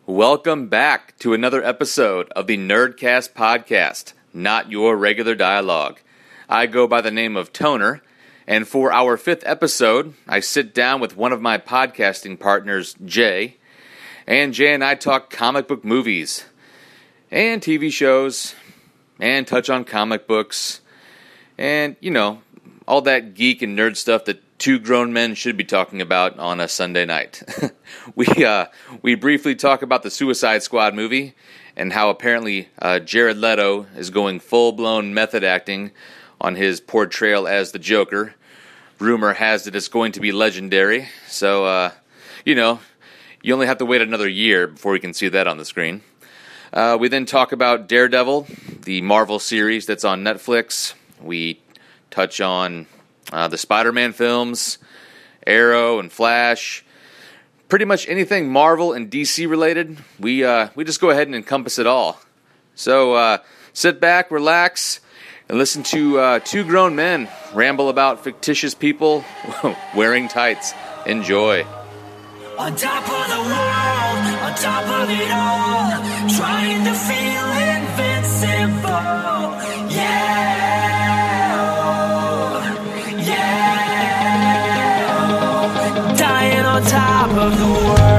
Welcome back to another episode of the Nerdcast podcast, not your regular dialogue. I go by the name of Toner, and for our 5th episode, I sit down with one of my podcasting partners, Jay, and Jay and I talk comic book movies, and TV shows, and touch on comic books, and, all that geek and nerd stuff that two grown men should be talking about on a Sunday night. We briefly talk about the Suicide Squad movie and how apparently Jared Leto is going full-blown method acting on his portrayal as the Joker. Rumor has it it's going to be legendary, so, you only have to wait another year before we can see that on the screen. We then talk about Daredevil, the Marvel series that's on Netflix. We touch on the Spider-Man films, Arrow and Flash, pretty much anything Marvel and DC related. We just go ahead and encompass it all. So sit back, relax, and listen to two grown men ramble about fictitious people wearing tights. Enjoy. On top of the world, on top of it all, trying to feel invincible. Yeah. On top of the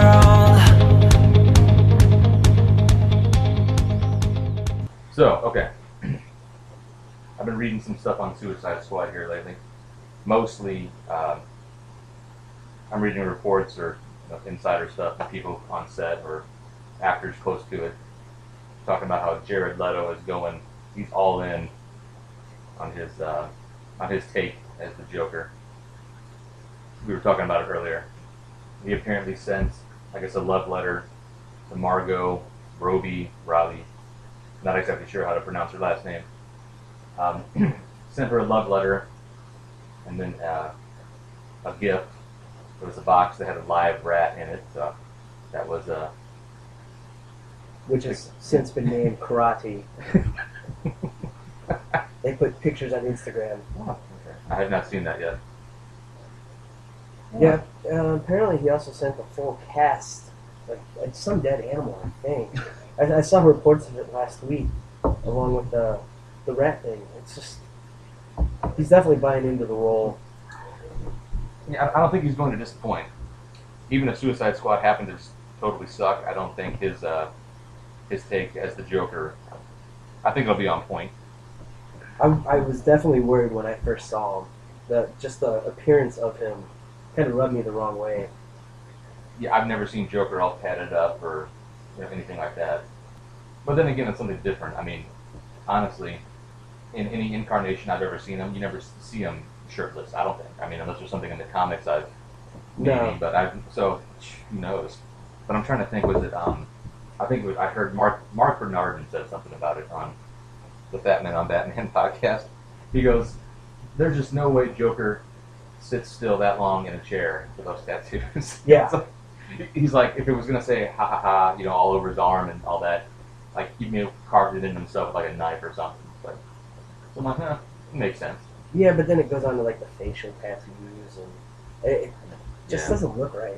world. So, okay. I've been reading some stuff on Suicide Squad here lately. Mostly, I'm reading reports or insider stuff from people on set or actors close to it, talking about how Jared Leto is going. He's all in on his take as the Joker. We were talking about it earlier. He apparently sent, I guess, a love letter to Margot Robbie. Not exactly sure how to pronounce her last name. Sent her a love letter and then a gift. It was a box that had a live rat in it. So that was which has since been named Karate. They put pictures on Instagram. Oh, okay. I have not seen that yet. Yeah, apparently he also sent the full cast, like some dead animal, I think. I saw reports of it last week, along with the rat thing. It's just, he's definitely buying into the role. Yeah, I don't think he's going to disappoint. Even if Suicide Squad happened to totally suck, I don't think his take as the Joker, I think it'll be on point. I was definitely worried when I first saw him. Just the appearance of him kind of rubbed me the wrong way. Yeah, I've never seen Joker all padded up or anything like that. But then again, it's something different. I mean, honestly, in any incarnation I've ever seen him, you never see him shirtless, I don't think. I mean, unless there's something in the comics I've maybe, but so who knows? But I'm trying to think, was it, I think I heard Mark Bernardin said something about it on the Fat Man on Batman podcast. He goes, there's just no way Joker sits still that long in a chair with those tattoos. Yeah. So, he's like, if it was going to say ha ha ha, all over his arm and all that, like he may have carved it in himself with like a knife or something. But so I'm like, it makes sense. Yeah, but then it goes on to like the facial tattoos and it just doesn't look right.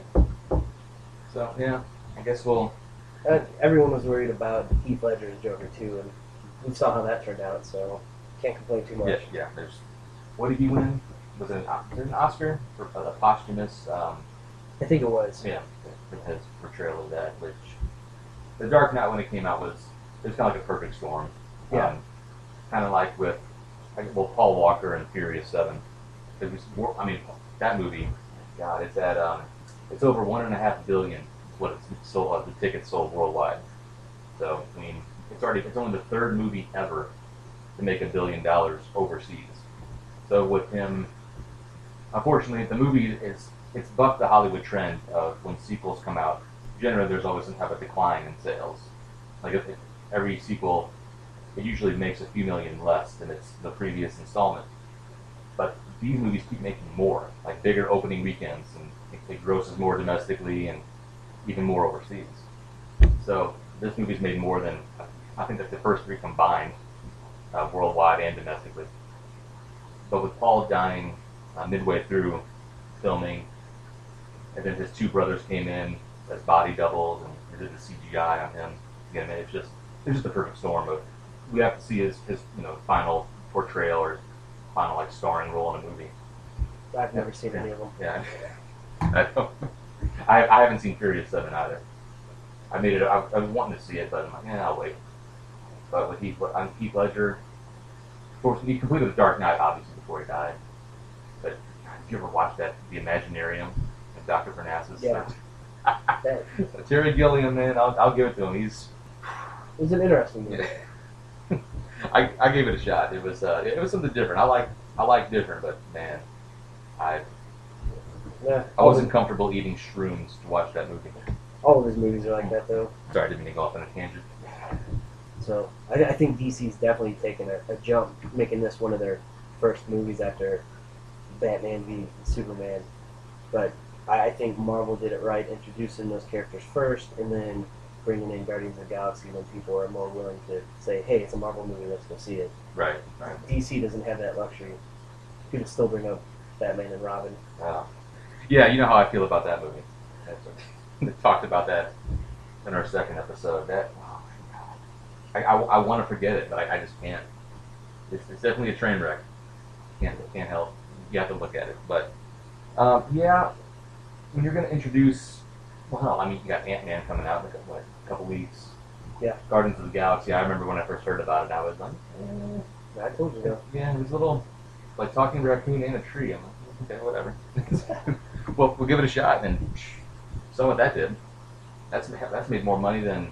So yeah, I guess we'll. Everyone was worried about Heath Ledger's Joker too, and we saw how that turned out, so can't complain too much. Yeah. What did he win? Was it an Oscar for a posthumous? I think it was. Yeah, for his portrayal of that. Which The Dark Knight, when it came out, it was kind of like a perfect storm. Yeah. Kind of like with Paul Walker and Furious 7. It was that movie. God, it's at it's over $1.5 billion. Is what it's sold. The tickets sold worldwide. So I mean, it's only the third movie ever to make $1 billion overseas. So with him, unfortunately, the movie it's bucked the Hollywood trend of when sequels come out. Generally, there's always some type of decline in sales. Like if every sequel, it usually makes a few million less than the previous installment. But these movies keep making more, like bigger opening weekends, and it grosses more domestically and even more overseas. So this movie's made more than, I think that's the first three combined, worldwide and domestically. But with Paul dying midway through filming, and then his two brothers came in as body doubles, and they did the CGI on him. Again, it's just the perfect storm. But we have to see his final portrayal or final like starring role in a movie. I've never seen any of them. Yeah, I haven't seen Furious 7 either. I was wanting to see it, but I'm like, I'll wait. But with Heath Ledger, of course, he completed The Dark Knight obviously before he died. But did you ever watch that, The Imaginarium, with Dr. Parnassus? Yeah. Terry Gilliam, man, I'll give it to him. It was an interesting movie. Yeah. I gave it a shot. It was something different. I like different, but man, I wasn't comfortable eating shrooms to watch that movie. All of his movies are like that, though. Sorry, I didn't mean to go off on a tangent. So I think DC's definitely taken a jump, making this one of their first movies after Batman v Superman. But I think Marvel did it right, introducing those characters first, and then bringing in Guardians of the Galaxy when people are more willing to say, hey, it's a Marvel movie, let's go see it. Right. DC doesn't have that luxury. People still bring up Batman and Robin. Yeah, you know how I feel about that movie. We talked about that in our second episode. I want to forget it, but I just can't. It's definitely a train wreck. Can't help. You have to look at it. But yeah, when you're going to introduce, well, I mean, you got Ant-Man coming out in a couple weeks. Yeah. Guardians of the Galaxy. I remember when I first heard about it, I was like, I told you so. Yeah, it was a little like talking to a raccoon and a tree. I'm like, okay, whatever. Well, we'll give it a shot, and so what that did. That's made more money than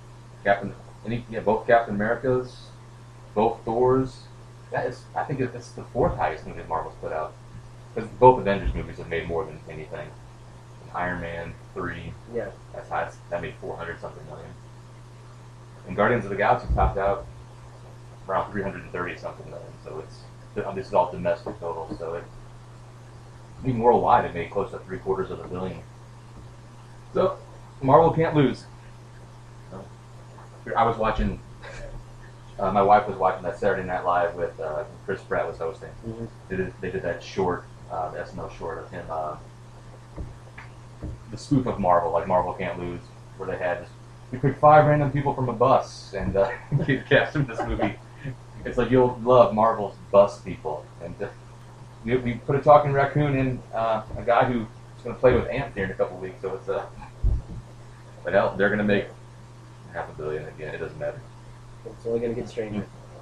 both Captain Americas, both Thors. I think it's the fourth highest movie that Marvel's put out. Because both Avengers movies have made more than anything. Iron Man 3, Yeah. that's high. That made 400-something million. And Guardians of the Galaxy topped out around 330-something million. So this is all domestic total. So even worldwide, it made close to $750 million. So Marvel can't lose. I was watching. My wife was watching that Saturday Night Live with Chris Pratt was hosting. Mm-hmm. They did that short, the SNL short of him, the spoof of Marvel, like Marvel Can't Lose, where they had we picked 5 random people from a bus and cast them in this movie. It's like you'll love Marvel's bus people, and we put a talking raccoon in a guy who's going to play with ants here in a couple weeks. So it's but hell, they're going to make $500 million again. It doesn't matter. It's only going to get stranger.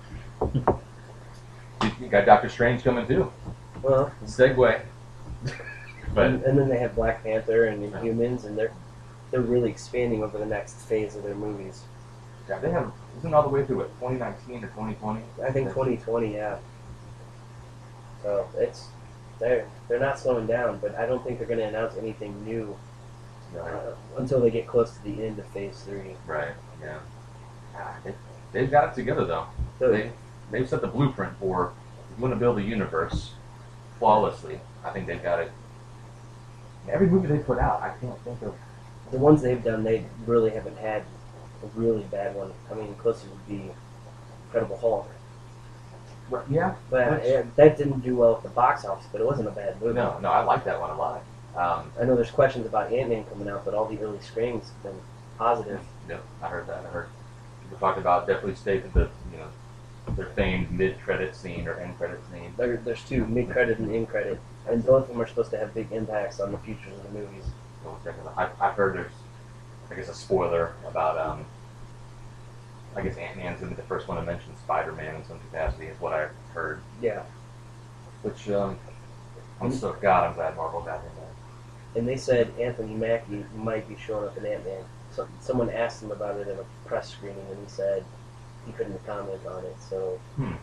You got Doctor Strange coming too. Well, Segue. But and then they have Black Panther and Inhumans, and they're really expanding over the next phase of their movies. yeah, they have isn't all the way through 2019 or 2020. I think 2020, yeah. So they're not slowing down, but I don't think they're going to announce anything new until they get close to the end of Phase 3. Right. Yeah. They've got it together though. So, They've set the blueprint for if you want to build a universe flawlessly. I think they've got it. Every movie they put out, I can't think of. the ones they've done, they really haven't had a really bad one. I mean, closest would be Incredible Hulk. Yeah, But that didn't do well at the box office, but it wasn't a bad movie. no, I like that one a lot. I know there's questions about Ant-Man coming out, but all the early screenings have been positive. No, I heard that. I heard people talked about definitely stated that their famed mid-credit scene or end-credit scene. There's two, mid-credit and end-credit, and both of them are supposed to have big impacts on the futures of the movies. So I've heard there's, I guess, a spoiler about I guess Ant-Man's going to be the first one to mention Spider-Man in some capacity, is what I've heard. Yeah. Which, I'm glad Marvel got him there. And they said Anthony Mackie might be showing up in Ant-Man. So, someone asked him about it in a press screening, and he said he couldn't comment on it. So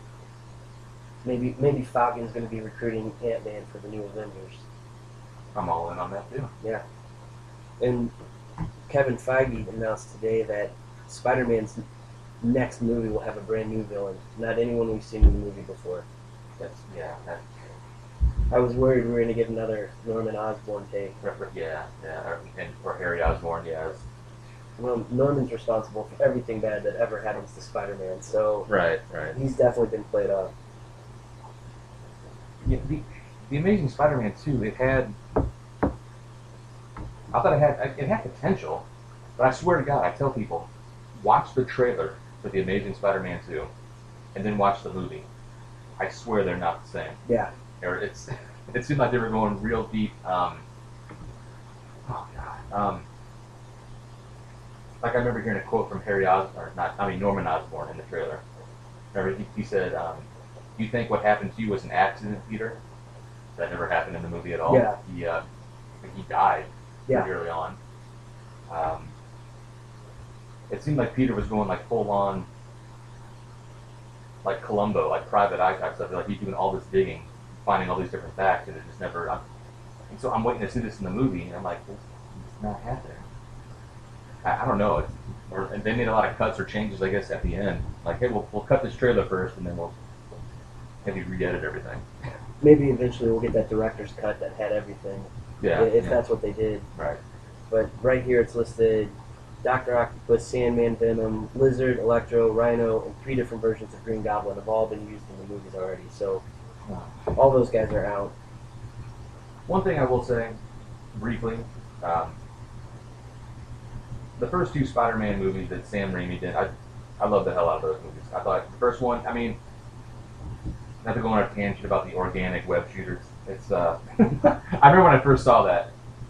maybe Falcon's going to be recruiting Ant-Man for the new Avengers. I'm all in on that, too. Yeah. And Kevin Feige announced today that Spider-Man's next movie will have a brand new villain, not anyone we've seen in the movie before. I was worried we were going to get another Norman Osborn take. Or Harry Osborn, yes. Well, Norman's responsible for everything bad that ever happens to Spider-Man, so Right. he's definitely been played off. Yeah, the Amazing Spider-Man 2, I thought it had potential. But I swear to God, I tell people, watch the trailer for The Amazing Spider-Man 2, and then watch the movie. I swear they're not the same. Yeah. Or it seemed like they were going real deep. Like I remember hearing a quote from Norman Osborn in the trailer. Remember he said, "You think what happened to you was an accident, Peter? That never happened in the movie at all." Yeah. He died Yeah. pretty early on. It seemed like Peter was going like full on, like Columbo, like private eye type stuff. Like he's doing all this digging, finding all these different facts, and it just never. And so I'm waiting to see this in the movie, and I'm like, it's not happening. I don't know. And they made a lot of cuts or changes, I guess, at the end. Like, hey, we'll cut this trailer first, and then we'll maybe re-edit everything. Maybe eventually we'll get that director's cut that had everything. Yeah. If that's what they did. Right. But right here it's listed Dr. Octopus, Sandman, Venom, Lizard, Electro, Rhino, and 3 different versions of Green Goblin have all been used in the movies already. So all those guys are out. One thing I will say, briefly, the first 2 Spider-Man movies that Sam Raimi did, I love the hell out of those movies. I thought the first one, I mean, not to go on a tangent about the organic web shooters, it's, I remember when I first saw that,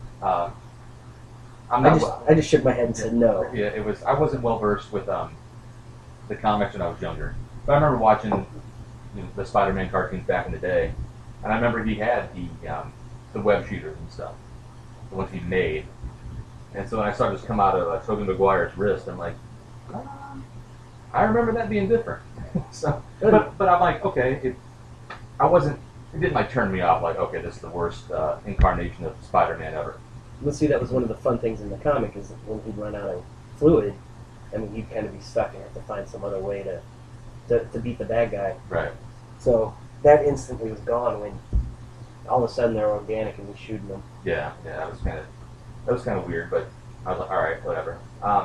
I just shook my head and said no. Yeah, I wasn't well versed with the comics when I was younger, but I remember watching the Spider-Man cartoons back in the day, and I remember he had the web shooters and stuff, the ones he made. And so when I saw this come out of Tobey Maguire's wrist, I'm like, I remember that being different. So, but I'm like, okay, it didn't like turn me off. Like, okay, this is the worst incarnation of Spider-Man ever. Let's see, that was one of the fun things in the comic is when he'd run out of fluid, I mean, he'd kind of be stuck and have to find some other way to beat the bad guy. Right. So that instantly was gone when all of a sudden they're organic and he's shooting them. Yeah, that was kind of weird, but I was like, all right, whatever.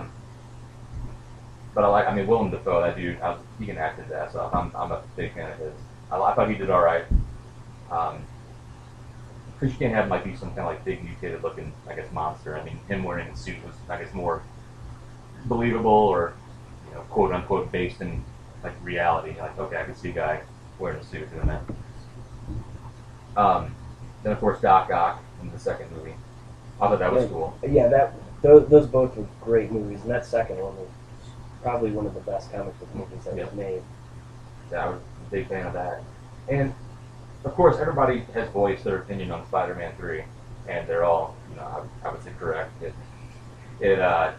But I mean, Willem Dafoe, that dude, he can act his ass off. I'm a big fan of his. I thought he did all right. Because you can't have him like be some kind of like big mutated looking, I guess, monster. I mean, him wearing a suit was, I guess, more believable or, quote unquote, based in like reality. Like, okay, I can see a guy wearing a suit doing that. Then of course Doc Ock in the second movie. I thought that was cool. Yeah, those both were great movies, and that second one was probably one of the best comic book movies that was made. Yeah, I was a big fan of that. And of course, everybody has voiced their opinion on Spider-Man 3, and they're all, I would say correct. It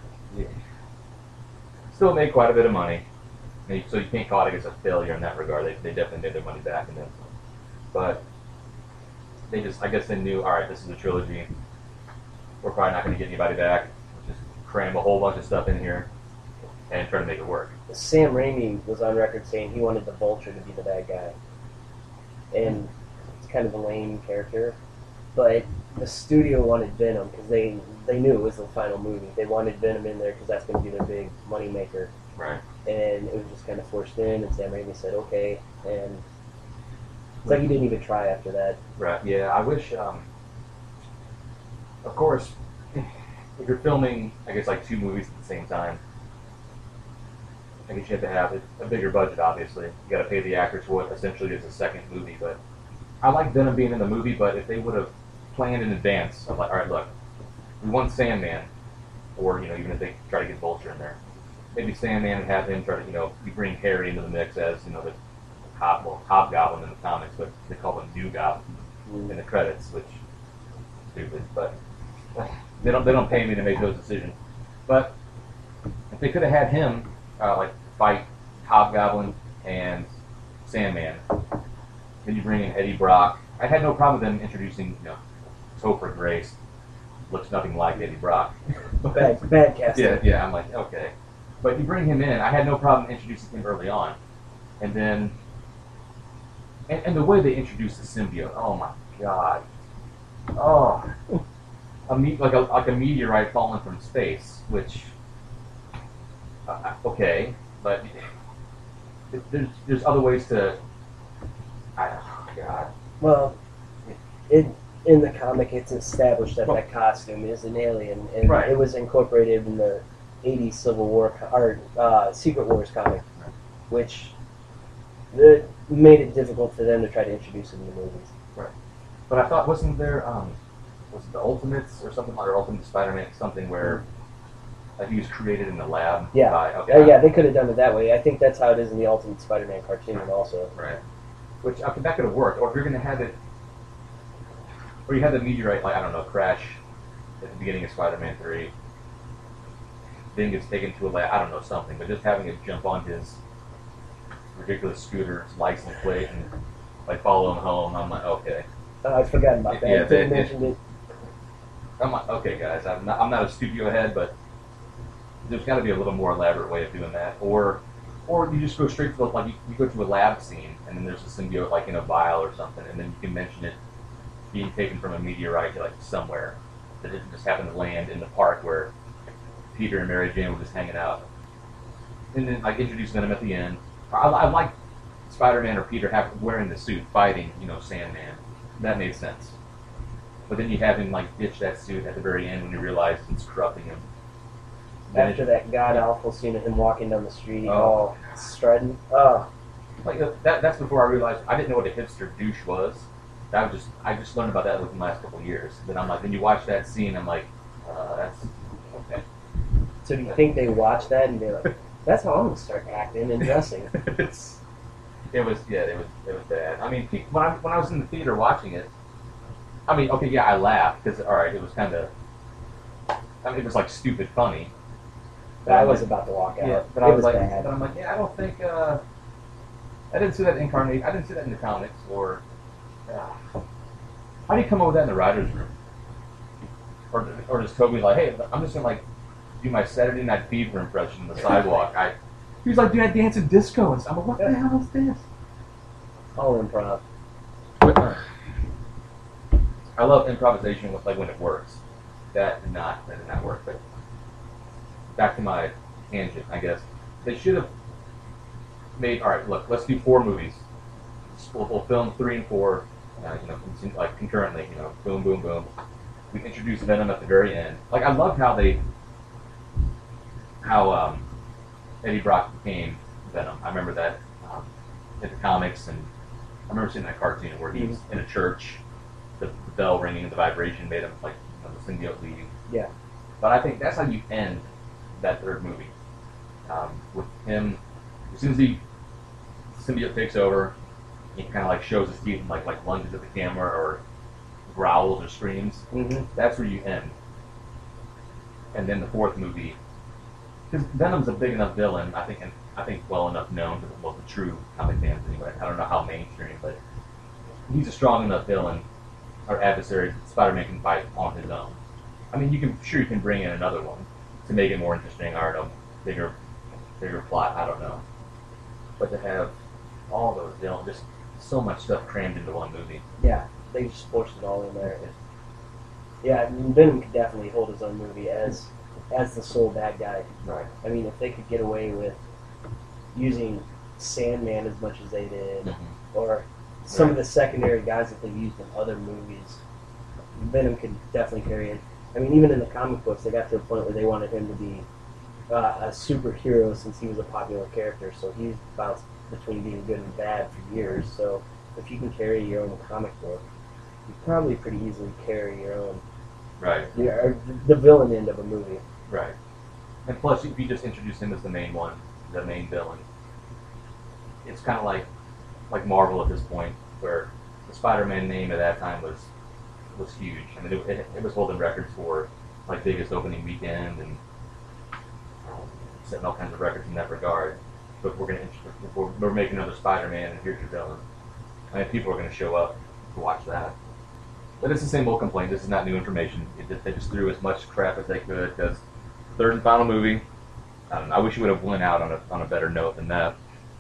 still made quite a bit of money, so you can't call it, I guess, a failure in that regard. They definitely made their money back, and then, but I guess they knew, all right, this is a trilogy. We're probably not going to get anybody back. Just cram a whole bunch of stuff in here and try to make it work. Sam Raimi was on record saying he wanted the Vulture to be the bad guy. And it's kind of a lame character. But the studio wanted Venom because they knew it was the final movie. They wanted Venom in there because that's going to be their big money maker. Right. And it was just kind of forced in, and Sam Raimi said, okay. And it's like he didn't even try after that. Right, yeah. I wish, of course, if you're filming, I guess, like 2 movies at the same time, I guess you have to have a bigger budget, obviously. You got to pay the actors for what essentially is a second movie. But I like Venom being in the movie, but if they would have planned in advance, of like, all right, look, we want Sandman, or, even if they try to get Vulture in there, maybe Sandman and have him try to, you bring Harry into the mix as, the Hobgoblin in the comics, but they call him New Goblin in the credits, which is stupid, but they don't pay me to make those decisions. But if they could have had him fight Hobgoblin and Sandman, then you bring in Eddie Brock. I had no problem with them introducing, Topher Grace. Looks nothing like Eddie Brock. Bad casting. Yeah, I'm like, okay. But you bring him in, I had no problem introducing him early on. And then, and the way they introduced the symbiote, oh my god. Oh. Like a meteorite falling from space, which, okay, but there's other ways to, oh god. Well, in the comic, it's established that that costume is an alien, and Right. it was incorporated in the '80s Civil War or Secret Wars comic, which made it difficult for them to try to introduce it in the movies. But I thought, wasn't there, was it the Ultimates or something, or Ultimate Spider-Man, something where he was created in the lab? Yeah. Okay. Yeah, they could have done it that way. I think that's how it is in the Ultimate Spider-Man cartoon also. Right. Which, okay, that could have worked. Or if you're going to have it, or you had the meteorite, like, I don't know, crash at the beginning of Spider-Man 3, then gets taken to a lab, I don't know, something, but just having it jump on his ridiculous scooter's license plate and, like, follow him home, I'm like, okay. I've forgotten about that. Yeah, They they- mentioned it. I'm like, okay, guys, I'm not a studio head, but there's got to be a little more elaborate way of doing that. Or you just go straight to the, like, you go to a lab scene, and then there's a symbiote, like, in a vial or something, and then you can mention it being taken from a meteorite, like, somewhere. That didn't just happen to land in the park where Peter and Mary Jane were just hanging out. And then, like, introduce Venom at the end. I like Spider-Man or Peter wearing the suit, fighting, Sandman. That made sense. But then you have him, like, ditch that suit at the very end when you realize it's corrupting him. After that god-awful scene of him walking down the street, Oh. all strutting. Oh, Like, that's before I realized I didn't know what a hipster douche was. I just learned about that within the last couple of years. Then I'm like, then you watch that scene, I'm like, that's okay. so do you think they watch that and be like, that's how I'm going to start acting and dressing? It was bad. I mean, when I was in the theater watching it, I mean, okay, yeah, I laughed because it was kind of, I mean, it was like stupid funny. But I was about to walk out. Yeah, but it I was was like, bad. but I'm like, yeah, I don't think, I didn't see that incarnate. I didn't see that in the comics or. How do you come up with that in the writers' room? Or does Toby like, hey, I'm just gonna like do my Saturday Night Fever impression on the sidewalk. He was like doing that dancing disco and stuff. I'm like, what the hell is this? All improv. I love improvisation with like when it works. That did not work. But back to my tangent, I guess they should have made. All right, look, let's do 4 movies. We'll film 3 and 4, like concurrently. Boom, boom, boom. We introduce Venom at the very end. Like I loved how Eddie Brock became Venom. I remember that in the comics, and I remember seeing that cartoon where he's in a church, the bell ringing, and the vibration made him like the symbiote leaving. Yeah. But I think that's how you end that 3rd movie. With him, as soon as the symbiote takes over, he kind of like shows his teeth and like lunges at the camera or growls or screams. Mm-hmm. That's where you end. And then the 4th movie, because Venom's a big enough villain, I think well enough known to the true comic fans anyway. I don't know how mainstream, but he's a strong enough villain or adversary that Spider-Man can fight on his own. I mean, you can bring in another one to make it more interesting, or a bigger plot. I don't know, but to have all those villains, just so much stuff crammed into one movie. Yeah, they just forced it all in there. Yeah, I mean, Venom could definitely hold his own movie as the sole bad guy. Right. I mean, if they could get away with using Sandman as much as they did, Mm-hmm. or some of the secondary guys that they've used in other movies, Venom could definitely carry it. I mean, even in the comic books, they got to a point where they wanted him to be a superhero since he was a popular character, so he's bounced between being good and bad for years. So if you can carry your own comic book, you probably pretty easily carry your own, Right. the villain end of a movie. Right. And plus, if you just introduce him as the main one, the main villain, it's kind of like Marvel at this point, where the Spider-Man name at that time was huge. I mean, it was holding records for like biggest opening weekend and setting all kinds of records in that regard. But we're making another Spider-Man, and here's your villain. I mean, people are going to show up to watch that. But it's the same old complaint. This is not new information. They just threw as much crap as they could because 3rd and final movie. I wish it would have went out on a better note than that.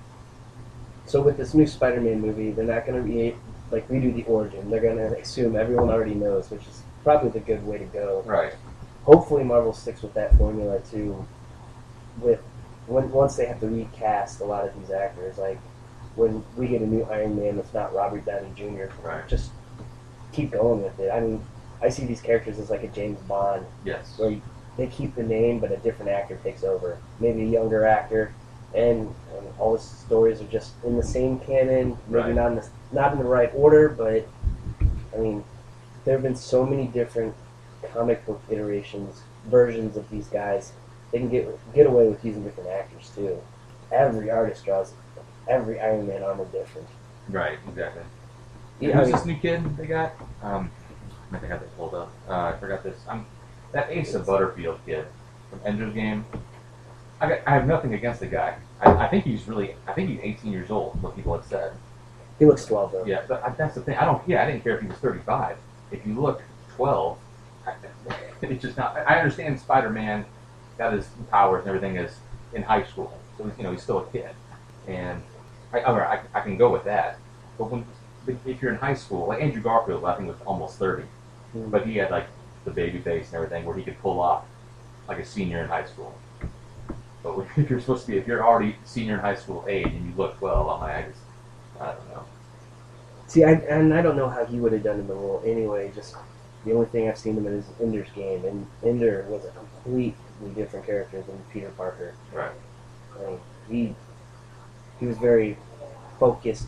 So with this new Spider-Man movie, they're not going to be like we do the origin. They're going to assume everyone already knows, which is probably the good way to go. Right. Hopefully Marvel sticks with that formula too. Once they have to recast a lot of these actors, like when we get a new Iron Man that's not Robert Downey Jr. Right. Just keep going with it. I mean, I see these characters as like a James Bond, Yes. where they keep the name, but a different actor takes over. Maybe a younger actor, and all the stories are just in the same canon. Maybe Right. not in the right order, but I mean, there have been so many different comic book versions of these guys. They can get away with using different actors too. Every artist draws every Iron Man armor different. Right. Exactly. Yeah, Who's I mean, this new kid they got? I think I have this pulled up. I forgot this. That Asa Butterfield kid from Ender's Game. I have nothing against the guy. I think he's 18 years old. What people have said. he looks 12 though. Yeah, but that's the thing. I didn't care if he was 35. If you look 12, it's just not. I understand Spider-Man got his powers and everything is in high school, so he's still a kid, and I can go with that. But if you're in high school, like Andrew Garfield, I think was almost 30, but he had like the baby face and everything where he could pull off like a senior in high school. But if you're already senior in high school age and you look 12, I don't know. See, I don't know how he would have done in the role anyway. Just the only thing I've seen him in is Ender's Game, and Ender was a completely different character than Peter Parker. Right. I mean, he was very focused,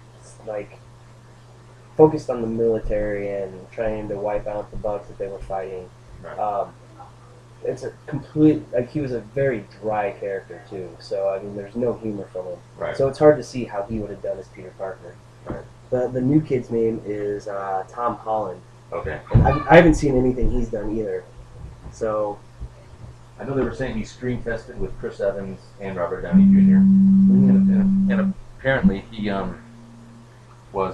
focused on the military and trying to wipe out the bugs that they were fighting. Right. It's a he was a very dry character too. So I mean, there's no humor from him. Right. So it's hard to see how he would have done as Peter Parker. Right. The new kid's name is Tom Holland. Okay. And I haven't seen anything he's done either. So I know they were saying he screen tested with Chris Evans and Robert Downey Jr. And apparently he was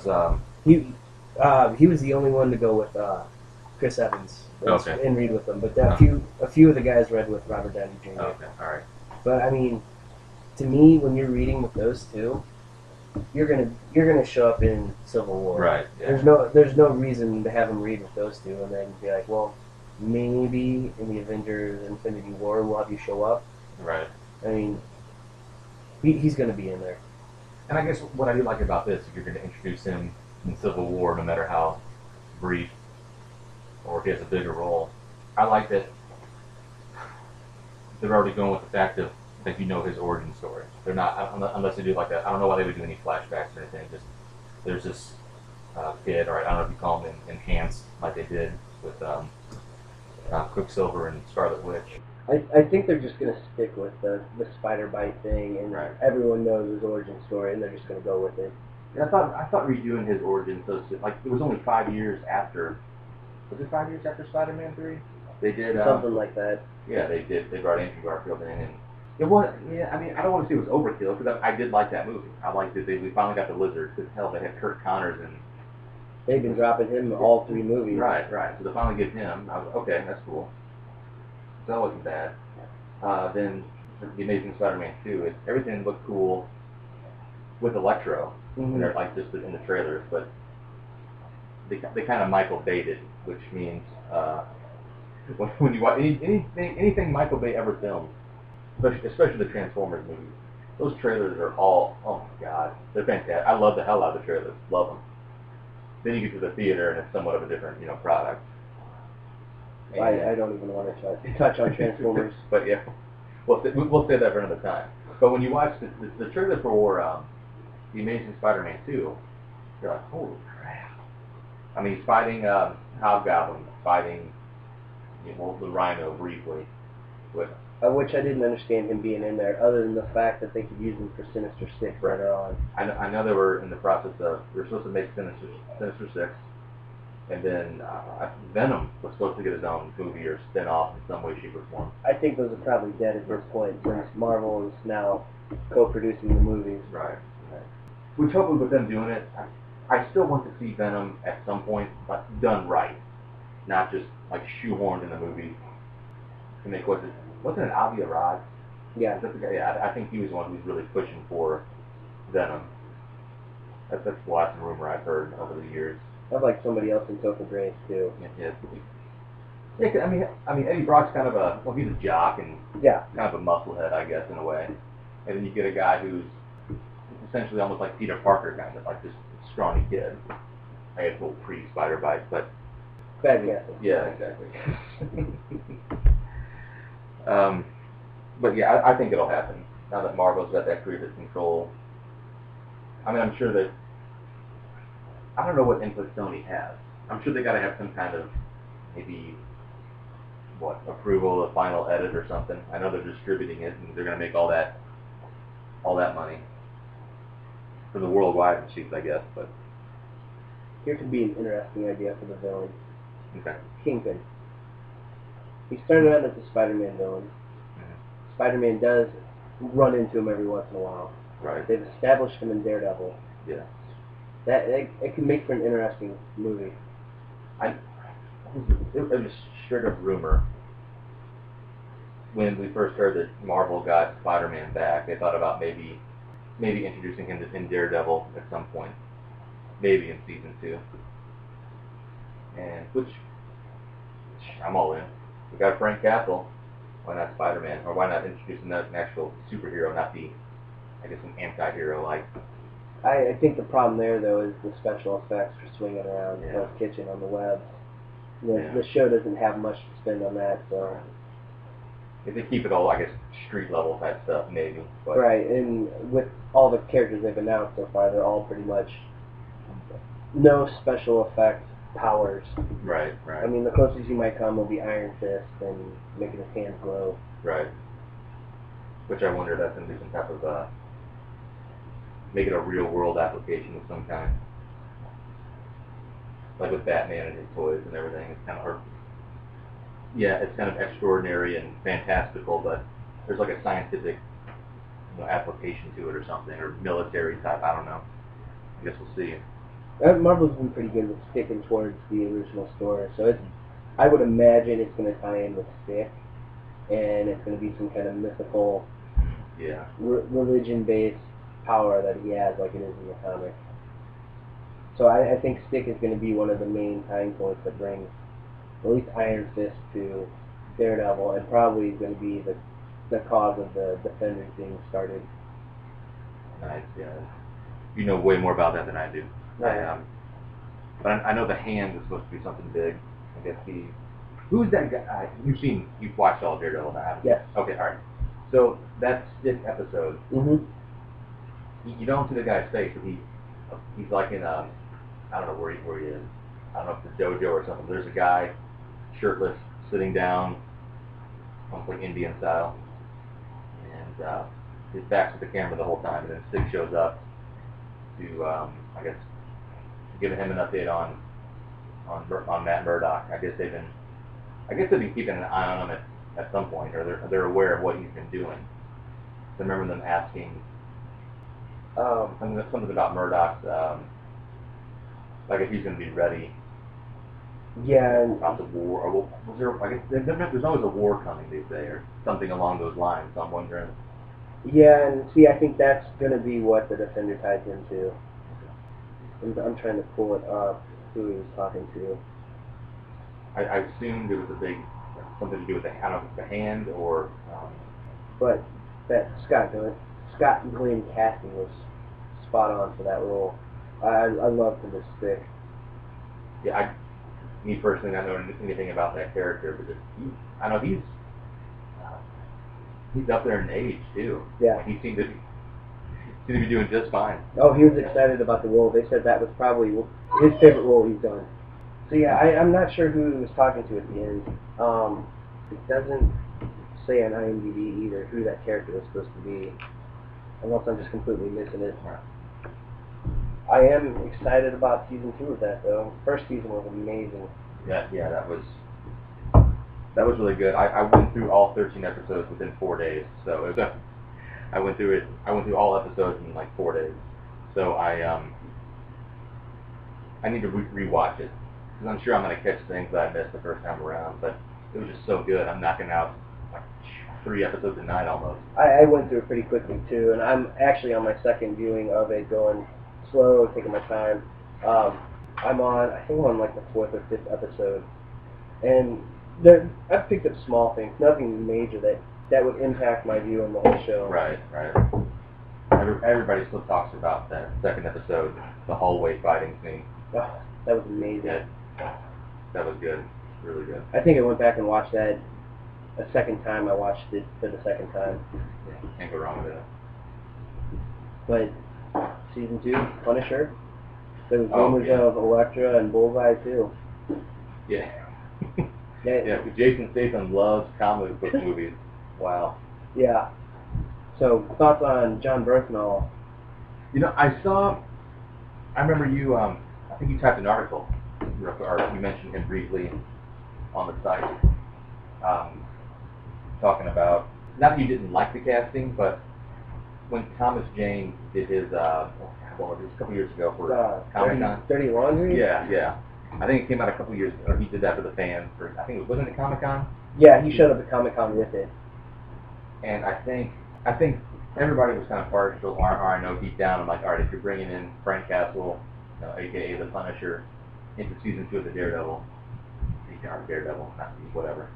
he was the only one to go with Chris Evans Okay. and read with them, but Oh. a few of the guys read with Robert Downey Jr. okay. All right. But I mean, to me, when you're reading with those two, you're gonna show up in Civil War. Right. Yeah. There's no reason to have him read with those two and then be like, well, maybe in the Avengers Infinity War we'll have you show up. Right. I mean, he's gonna be in there. And I guess what I do like about this, if you're going to introduce him in Civil War, no matter how brief or if he has a bigger role, I like that they're already going with the fact of that his origin story. They're not unless they do like that. I don't know why they would do any flashbacks or anything. Just there's this kid, or I don't know if you call him enhanced, like they did with Quicksilver and Scarlet Witch. I think they're just gonna stick with the spider bite thing, and Right. everyone knows his origin story, and they're just gonna go with it. And I thought redoing his origin, so like it was only 5 years after. Was it 5 years after Spider-Man 3? They did Something like that. Yeah, they did. They brought Andrew Garfield in, and it was. Yeah, I mean, I don't want to say it was overkill because I did like that movie. I liked that we finally got the Lizard. Because hell, they had Kurt Connors and. They've been dropping him in all 3 movies. Right. So to finally get him, I was okay. That's cool. So that wasn't bad. Then the Amazing Spider-Man 2. Everything looked cool with Electro, Mhm. and like just in the trailers, but they kind of Michael Bayed, which means when you watch anything Michael Bay ever filmed, especially the Transformers movies, those trailers are all, oh my god, they're fantastic. I love the hell out of the trailers, love them. Then you get to the theater and it's somewhat of a different product. I don't even want to touch on Transformers. But yeah, we'll say that for another time. But when you watch the trailer for The Amazing Spider-Man 2, you're like, holy crap. I mean, he's fighting Hobgoblin, fighting the Rhino briefly. With, Which I didn't understand him being in there, other than the fact that they could use him for Sinister Six later on. I know they were in the process of, they were supposed to make Sinister Six, and then Venom was supposed to get his own movie or spin-off in some way, shape, or form. I think those are probably dead at this point, since Marvel is now co-producing the movies. Right. Which hopefully with them doing it, I still want to see Venom at some point, but done right, not just like shoehorned in the movie. To make wasn't it Avi Arad? Yeah. Is that the guy? Yeah, I think he was the one who's really pushing for Venom. That's the last rumor I've heard over the years. I'd like somebody else in Topher Grace too. Yeah. Yeah, I mean, Eddie Brock's kind of he's a jock and Yeah. kind of a musclehead, I guess, in a way. And then you get a guy who's essentially almost like Peter Parker, kind of like this scrawny kid. I guess we'll pre-Spider Bite, but Bad casting. yeah, exactly. But yeah, I think it'll happen now that Marvel's got that creative control. I mean, I'm sure that I don't know what input Sony has. I'm sure they got to have some kind of maybe approval of final edit or something. I know they're distributing it and they're going to make all that money for the worldwide machines, I guess. But Here could be an interesting idea for the villain. okay, Kingpin. He started out as a Spider-Man villain. Spider-Man does run into him every once in a while. right, They've established him in Daredevil. yeah. That it could make for an interesting movie. It was straight up rumor. When we first heard that Marvel got Spider-Man back, they thought about maybe introducing him in Daredevil at some point, maybe in season 2. And which I'm all in. We got Frank Castle. Why not Spider-Man? Or why not introduce an actual superhero, not be, I guess, an anti-hero like. I think the problem there, though, is the special effects for swinging around Yeah. Hell's Kitchen on the web. Yeah. The show doesn't have much to spend on that, so... If they keep it all, I guess, street level type stuff, maybe. But Right, and with all the characters they've announced so far, they're all pretty much no special effect powers. Right. I mean, the closest you might come will be Iron Fist and making his hands glow. Right. Which I wonder if that's going to be some type of, make it a real world application of some kind. Like with Batman and his toys and everything. It's kind of, it's kind of extraordinary and fantastical, but there's like a scientific application to it or something, or military type, I don't know. I guess we'll see. Marvel's been pretty good with sticking towards the original story, so I would imagine it's going to tie in with Stick, and it's going to be some kind of mythical, Yeah. religion-based power that he has, like it is in the comic. So I think Stick is going to be one of the main tying points that brings at least Iron Fist to Daredevil, and probably going to be the cause of the Defenders being started. Nice, yeah. You know way more about that than I do. Right. But I know the Hand is supposed to be something big. I guess who's that guy? You've watched all Daredevil now, haven't you? Yes. Okay, all right. So that Stick episode, Mm-hmm. you don't see the guy's face, but he's like in I don't know where he is. I don't know if it's a dojo or something. There's a guy, shirtless, sitting down, almost like Indian style, and his back's to the camera the whole time. And then Stick shows up to, I guess, give him an update on Matt Murdock. I guess they've been keeping an eye on him at some point, or they're aware of what he's been doing. I remember them asking something about Murdoch's, like if he's going to be ready. Yeah, and About the war, or was there? I guess there's always a war coming, they say, or something along those lines. So I'm wondering. yeah, and see, I think that's going to be what the Defender ties into. I'm trying to pull it up, who he was talking to. I assumed it was something to do with the Hand, or. But that Scott Glenn casting was spot on for that role. I loved him as Stick. Yeah, me personally, I don't know anything about that character, but I know he's up there in age too. Yeah. He seemed to be doing just fine. Oh, he was excited about the role. They said that was probably his favorite role he's done. So yeah, I'm not sure who he was talking to at the end. It doesn't say on IMDb either who that character was supposed to be, unless I'm just completely missing it. I am excited about season 2 of that though. First season was amazing. Yeah, that was really good. I went through all 13 episodes within 4 days. So I went through all episodes in like 4 days. So I need to rewatch it, because I'm sure I'm going to catch things that I missed the first time around. But it was just so good. I'm knocking out like 3 episodes a night almost. I went through it pretty quickly too, and I'm actually on my second viewing of it, going slow, taking my time. I think I'm on like the 4th or 5th episode, and I've picked up small things, nothing major that would impact my view on the whole show. Right. Everybody still talks about that second episode, the hallway fighting scene. That was amazing. That was good. Really good. I think I went back and watched that a second time. I watched it for the second time. Can't go wrong with it. But season 2, Punisher. There was Oh, rumors yeah. of Elektra and Bullseye too. Yeah. Yeah. Yeah, Jason Statham loves comic book movies. Wow. Yeah. So thoughts on John Bernthal? You know, I remember you, I think you typed an article, or you mentioned him briefly on the site, talking about, not that you didn't like the casting, but when Thomas Jane did his, well, it was a couple years ago for Comic-Con. Dirty Laundry? Yeah. I think it came out a couple years ago, or he did that for the fans, I think it wasn't it Comic-Con? Yeah, he showed up at Comic-Con with it. And I think everybody was kind of partial, or I know deep down, I'm like, all right, if you're bringing in Frank Castle, a.k.a. the Punisher, into season 2 of the Daredevil, not whatever,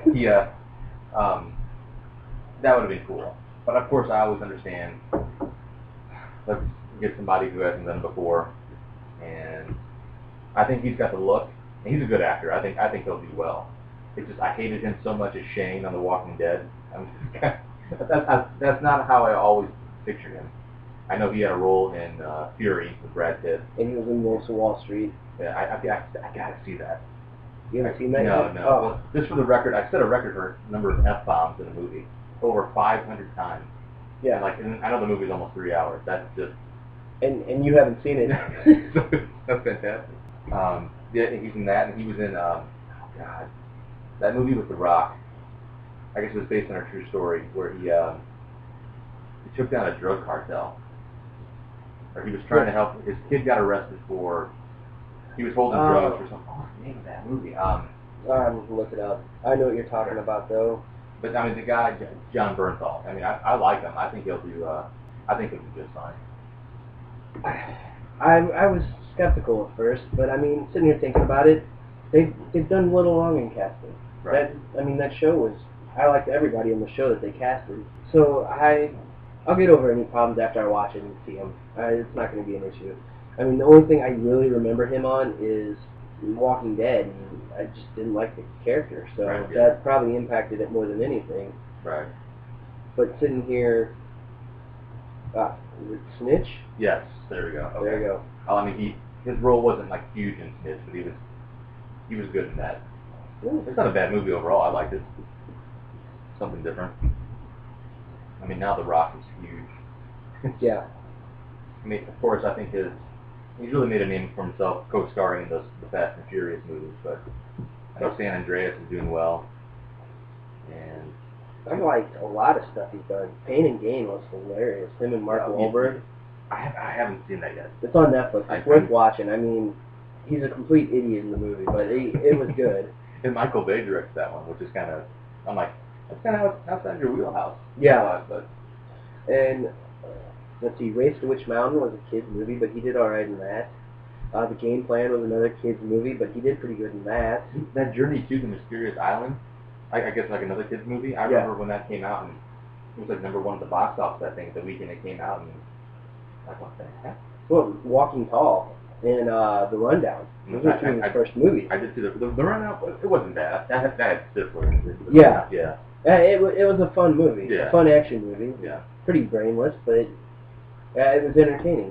that would have been cool. But of course, I always understand, let's get somebody who hasn't done it before, and I think he's got the look, and he's a good actor. I think he'll do well. It's just I hated him so much as Shane on The Walking Dead. That's not how I always pictured him. I know he had a role in Fury with Brad Pitt. And he was in Wolves of Wall Street. Yeah, I gotta see that. You haven't seen that No, yet? no. Oh. Well, just for the record, I set a record for number of F-bombs in a movie. Over 500 times. Yeah. And I know the movie's almost 3 hours. That's just... And you haven't seen it. That's fantastic. Yeah, he's in that, and he was in, oh God, that movie with The Rock. I guess it was based on a true story, where he took down a drug cartel. Or he was trying to help, his kid got arrested for, he was holding drugs or something. What's the name of that movie? Look it up. I know what you're talking about, though. But I mean, the guy, John Bernthal, I mean, I like him. I think he'll do just fine. I was skeptical at first, but I mean, sitting here thinking about it, they've done little wrong in casting. Right. That show was, I liked everybody in the show that they casted. So I'll get over any problems after I watch it and see him. It's not going to be an issue. I mean, the only thing I really remember him on is Walking Dead, and I just didn't like the character, so Right, yeah. that probably impacted it more than anything. Right. But sitting here, is it Snitch? Yes, there we go. Okay. There you go. I mean, his role wasn't like huge in Snitch, but he was good in that. Ooh. It's not a bad movie overall. I liked it. Something different. I mean, now The Rock is huge. Yeah. I mean, of course, I think he's really made a name for himself co-starring in the Fast and Furious movies, but I know San Andreas is doing well. And I liked a lot of stuff he's done. Pain and Gain was hilarious. Him and Mark Wahlberg. I haven't seen that yet. It's on Netflix. It's worth watching. I mean, he's a complete idiot in the movie, but it was good. And Michael Bay directs that one, which is kind of, I'm like, that's kind of outside your wheelhouse. Yeah. But And let's see, Race to Witch Mountain was a kid's movie, but he did all right in that. The Game Plan was another kid's movie, but he did pretty good in that. that Journey to the Mysterious Island, I guess like another kid's movie. I remember when that came out, and it was like #1 at the box office, I think, the weekend it came out, and like, what the heck? Well, Walking Tall and The Rundown. Those were two of his first movies. I did see the Rundown. It wasn't bad. That had Stifler in it. Yeah. Yeah. It was a fun movie. Yeah. A fun action movie. Yeah. Pretty brainless, but it was entertaining.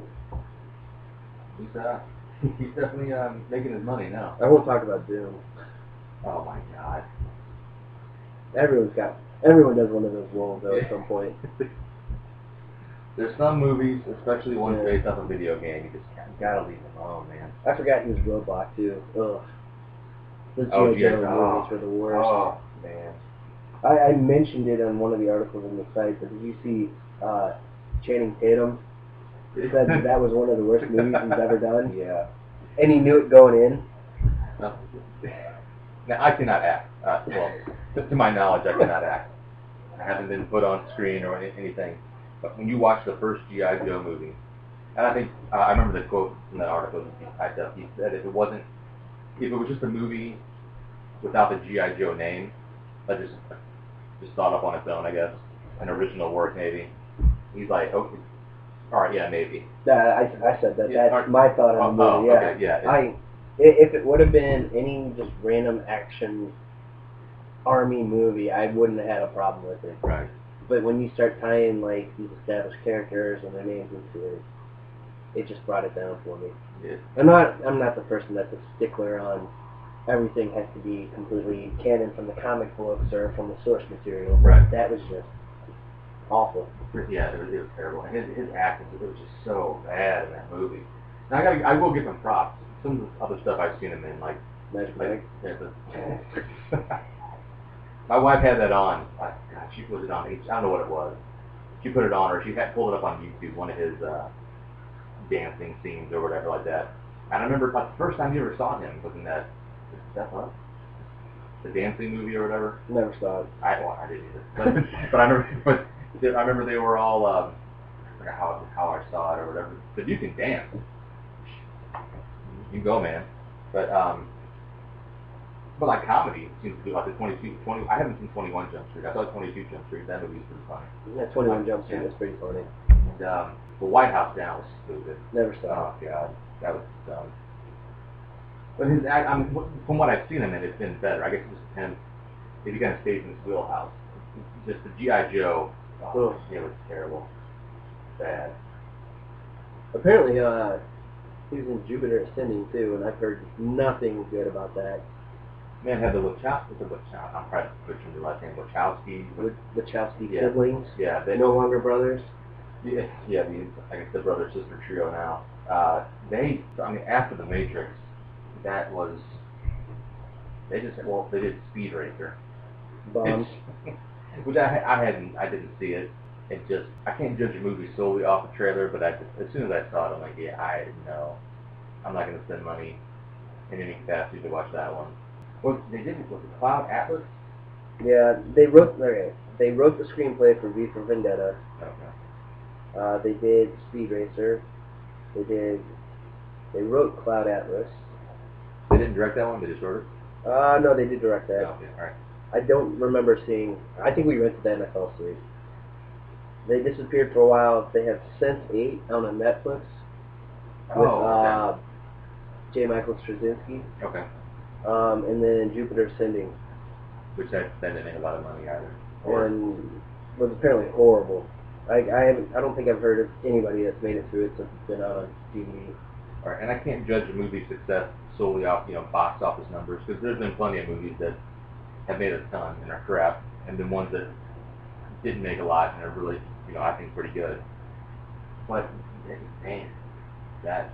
He's definitely making his money now. I won't talk about Doom. Oh my God. Everyone does one of those roles though at some point. There's some movies, especially ones based off a video game, you just gotta leave them alone, man. I forgot he was Roadblock too. Ugh. The Oh, G.I. yeah. Joe movies were the worst. Oh man. I mentioned it on one of the articles on the site, but did you see Channing Tatum said that was one of the worst movies he's ever done? Yeah. And he knew it going in. No. Now I cannot act. Well, to my knowledge, I cannot act. I haven't been put on screen or anything. But when you watch the first G.I. Joe movie, and I think I remember the quote from that article that he typed up. He said if it was just a movie without the G.I. Joe name, that just thought up on its own, I guess, an original work maybe. He's like, okay, all right, yeah, maybe. I said that. Yeah, That's my thought on the movie. okay, yeah. If it would have been any just random action army movie, I wouldn't have had a problem with it. Right. But when you start tying like these established characters and their names into it, it just brought it down for me. Yeah. I'm not the person that's a stickler on everything has to be completely canon from the comic books or from the source material. Right. That was just awful. Yeah, it was terrible. And his acting, it was just so bad in that movie. Now I will give him props. Some of the other stuff I've seen him in, like my wife had that on. God, she put it on. I don't know what it was. She put it on, or she had pulled it up on YouTube, one of his dancing scenes or whatever like that. And I remember like, the first time you ever saw him was in that Step Up, the dancing movie or whatever. Never saw it. I didn't either. But I remember they were all I forgot how I saw it or whatever. But you can dance. You go, man. But like comedy seems to be like the 20. I haven't seen 21 Jump Street. I saw 22 Jump Street. That movie's pretty funny. Yeah, 21 Jump Street was pretty funny. And the White House Down was stupid. Never saw Oh God, that was dumb. But his act, from what I've seen him in, it's been better. I guess it just depends if he kind of stays in his wheelhouse. Just the G.I. Joe, it was terrible, bad. Apparently, he was in Jupiter Ascending too, and I've heard nothing good about that. Man had the Wachowski. I'm probably butchering the last name. Wachowski. Wachowski Yeah. siblings. Yeah, They're no longer brothers. Yeah, I guess the brother sister trio now. After the Matrix, that was they did Speed Racer, Bombs. which I didn't see it. It just I can't judge a movie solely off the trailer, but as soon as I saw it, I'm like, yeah, I know I'm not going to spend money in any capacity to watch that one. Was it Cloud Atlas? Yeah, they wrote the screenplay for V for Vendetta. Okay. They did Speed Racer. They wrote Cloud Atlas. They didn't direct that one. They just wrote it. No, they did direct that. Okay, all right. I don't remember seeing. I think we rented that and I fell asleep. They disappeared for a while. They have Sense8 on Netflix with J. Michael Straczynski. Okay. And then Jupiter Ascending. Which I didn't make a lot of money either. And was apparently horrible. I don't think I've heard of anybody that's made it through it since it's been out on DVD. All right, and I can't judge a movie's success solely off box office numbers, because there's been plenty of movies that have made a ton and are crap, and then ones that didn't make a lot and are really I think pretty good. But man, that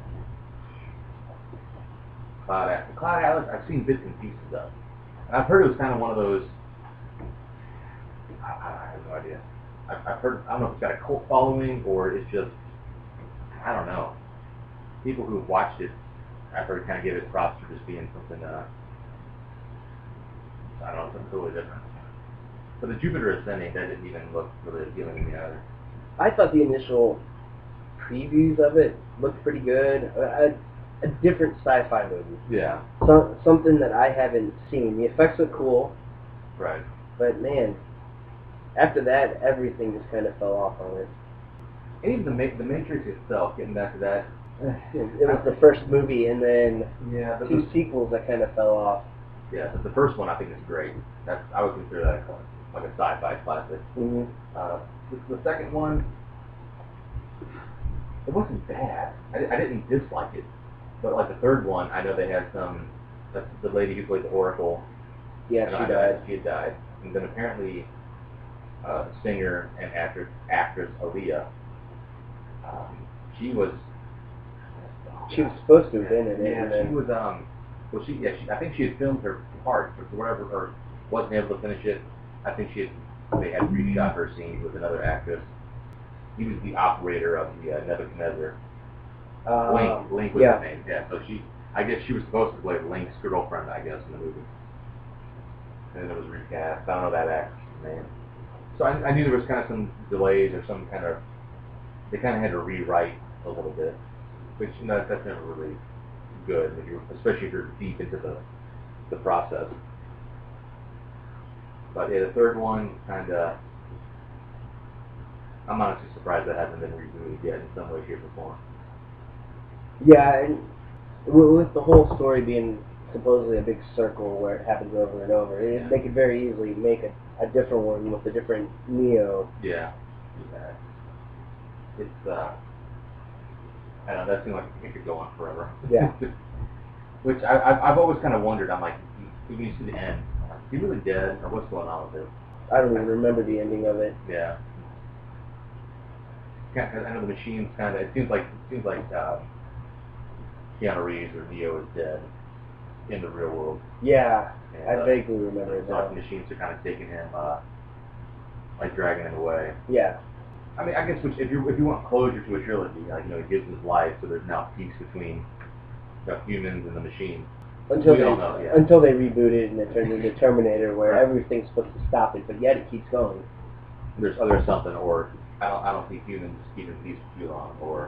Cloud Atlas, I've seen bits and pieces of, and I've heard it was kind of one of those. I have no idea. I've heard. I don't know if it's got a cult following or it's just. I don't know. People who have watched it, I've heard kind of give it props for just being something. I don't know, something totally different. But the Jupiter Ascending, that didn't even look really appealing to me either. I thought the initial previews of it looked pretty good. A different sci-fi movie. Yeah. Something that I haven't seen. The effects look cool. Right. But man, after that, everything just kind of fell off on it. And even the Matrix itself, getting back to that. It was the first movie, and then Yeah, two sequels that kind of fell off. Yeah, but the first one I think is great. I would consider that like a sci-fi classic. Mm-hmm. The second one, it wasn't bad. I didn't dislike it, but like the third one, I know they had some. That's the lady who played the Oracle. Yeah, she died. She had died, and then apparently, singer and actress Aaliyah. She was. She was supposed to have been in it. Yeah, and then, she was. I think she had filmed her part, but for whatever, or wasn't able to finish it. I think they had reshot her scene with another actress. He was the operator of the Nebuchadnezzar. Link was his name. Yeah, so I guess she was supposed to play Link's girlfriend, I guess, in the movie. And then it was recast. I don't know that actress' name. So I knew there was kind of some delays or some kind of. They kind of had to rewrite a little bit, which that's never really good, especially if you're deep into the process. But yeah, the third one kind of. I'm honestly surprised that hasn't been rebooted yet in some way, shape, or form. yeah, and with the whole story being supposedly a big circle where it happens over and over, they could very easily make a different one with a different Neo. Yeah. It's I don't know, that seemed like it could go on forever. Yeah. Which I've always kind of wondered. I'm like, when you see the end, is he really dead, or what's going on with it? I don't even remember the ending of it. Yeah. I know the machine's kind of. It seems like Keanu Reeves or Neo is dead in the real world. Yeah, And, I vaguely remember the that. machines are kind of taking him, like dragging him away. Yeah. I mean, I guess if you want closure to a trilogy, like, he gives his life, so there's now peace between the humans and the machines. Until We they don't know, yeah. until they reboot it and it turns into Terminator, where everything's supposed to stop it, but yet it keeps going. There's something, or I don't think humans keep in peace for too long, or